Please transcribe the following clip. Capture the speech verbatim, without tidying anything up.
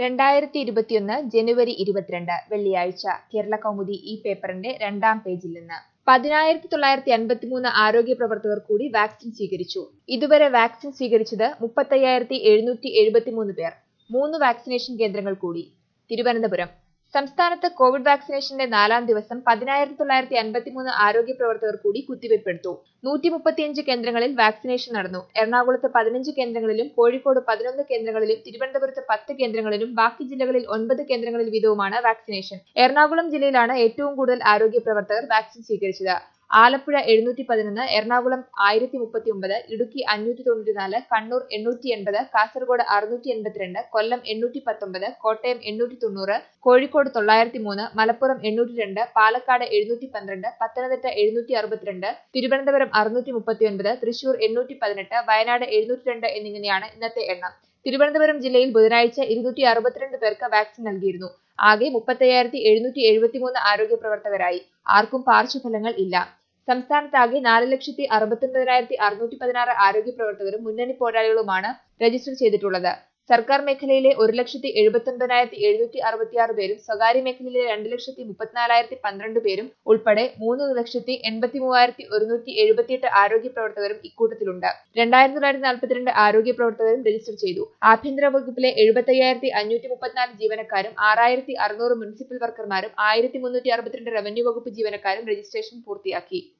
രണ്ടായിരത്തി ഇരുപത്തിയൊന്ന് ജനുവരി ഇരുപത്തിരണ്ട് വെള്ളിയാഴ്ച കേരള കൗമുദി ഈ പേപ്പറിന്റെ രണ്ടാം പേജിൽ നിന്ന് പതിനായിരത്തി തൊള്ളായിരത്തി അൻപത്തിമൂന്ന് ആരോഗ്യ പ്രവർത്തകർ കൂടി വാക്സിൻ സ്വീകരിച്ചു. ഇതുവരെ വാക്സിൻ സ്വീകരിച്ചത് മുപ്പത്തയ്യായിരത്തി എഴുന്നൂറ്റി എഴുപത്തിമൂന്ന് പേർ. മൂന്ന് വാക്സിനേഷൻ കേന്ദ്രങ്ങൾ കൂടി. തിരുവനന്തപുരം സംസ്ഥാനത്ത് കോവിഡ് വാക്സിനേഷന്റെ നാലാം ദിവസം പതിനായിരത്തി തൊള്ളായിരത്തി അൻപത്തിമൂന്ന് ആരോഗ്യ പ്രവർത്തകർ കൂടി കുത്തിവയ്പ്പെടുത്തു. നൂറ്റി മുപ്പത്തിയഞ്ച് കേന്ദ്രങ്ങളിൽ വാക്സിനേഷൻ നടന്നു. എറണാകുളത്ത് പതിനഞ്ച് കേന്ദ്രങ്ങളിലും കോഴിക്കോട് പതിനൊന്ന് കേന്ദ്രങ്ങളിലും തിരുവനന്തപുരത്ത് പത്ത് കേന്ദ്രങ്ങളിലും ബാക്കി ജില്ലകളിൽ ഒൻപത് കേന്ദ്രങ്ങളിൽ വീതവുമാണ് വാക്സിനേഷൻ. എറണാകുളം ജില്ലയിലാണ് ഏറ്റവും കൂടുതൽ ആരോഗ്യ പ്രവർത്തകർ വാക്സിൻ സ്വീകരിച്ചത്. ആലപ്പുഴ എഴുന്നൂറ്റി പതിനൊന്ന്, എറണാകുളം ആയിരത്തി മുപ്പത്തി ഒമ്പത്, ഇടുക്കി അഞ്ഞൂറ്റി തൊണ്ണൂറ്റിനാല്, കണ്ണൂർ എണ്ണൂറ്റി എൺപത്, കാസർഗോഡ് അറുന്നൂറ്റി എൺപത്തിരണ്ട്, കൊല്ലം എണ്ണൂറ്റി പത്തൊമ്പത്, കോട്ടയം എണ്ണൂറ്റി തൊണ്ണൂറ്, കോഴിക്കോട് തൊള്ളായിരത്തി മൂന്ന്, മലപ്പുറം എണ്ണൂറ്റി രണ്ട്, പാലക്കാട് എഴുന്നൂറ്റി പന്ത്രണ്ട്, പത്തനംതിട്ട എഴുന്നൂറ്റി അറുപത്തിരണ്ട്, തിരുവനന്തപുരം അറുന്നൂറ്റി മുപ്പത്തിയൊൻപത്, തൃശൂർ എണ്ണൂറ്റി പതിനെട്ട്, വയനാട് എഴുന്നൂറ്റി രണ്ട് എന്നിങ്ങനെയാണ് ഇന്നത്തെ എണ്ണം. തിരുവനന്തപുരം ജില്ലയിൽ ബുധനാഴ്ച ഇരുന്നൂറ്റി അറുപത്തിരണ്ട് പേർക്ക് വാക്സിൻ നൽകിയിരുന്നു. ആകെ മുപ്പത്തയ്യായിരത്തി എഴുന്നൂറ്റി എഴുപത്തിമൂന്ന് ആരോഗ്യ പ്രവർത്തകരായി. ആർക്കും പാർശ്വഫലങ്ങൾ ഇല്ല. സംസ്ഥാനത്താകെ നാല് ലക്ഷത്തി അറുപത്തൊൻപതിനായിരത്തി അറുന്നൂറ്റി പതിനാറ് ആരോഗ്യ പ്രവർത്തകരും മുന്നണി പോരാളികളുമാണ് രജിസ്റ്റർ ചെയ്തിട്ടുള്ളത്. സർക്കാർ മേഖലയിലെ ഒരു ലക്ഷത്തി എഴുപത്തൊൻപതിനായിരത്തി എഴുന്നൂറ്റി അറുപത്തിയാറ് പേരും സ്വകാര്യ മേഖലയിലെ രണ്ട് ലക്ഷത്തി മുപ്പത്തിനാലായിരത്തി പന്ത്രണ്ട് പേരും ഉൾപ്പെടെ മൂന്ന് ലക്ഷത്തി എൺപത്തി മൂവായിരത്തി ഒരുന്നൂറ്റി എഴുപത്തിയെട്ട് ആരോഗ്യ പ്രവർത്തകരും ഇക്കൂട്ടത്തിലുണ്ട്. രണ്ടായിരത്തി തൊള്ളായിരത്തി നാൽപ്പത്തിരണ്ട് ആരോഗ്യ പ്രവർത്തകരും രജിസ്റ്റർ ചെയ്തു. ആഭ്യന്തര വകുപ്പിലെ എഴുപത്തയ്യായിരത്തി അഞ്ഞൂറ്റി മുപ്പത്തിനാല് ജീവനക്കാരും ആറായിരത്തി അറുന്നൂറ് മുനിസിപ്പൽ വർക്കർമാരും ആയിരത്തി മുന്നൂറ്റി അറുപത്തിരണ്ട് റവന്യൂ വകുപ്പ് ജീവനക്കാരും രജിസ്ട്രേഷൻ പൂർത്തിയാക്കി.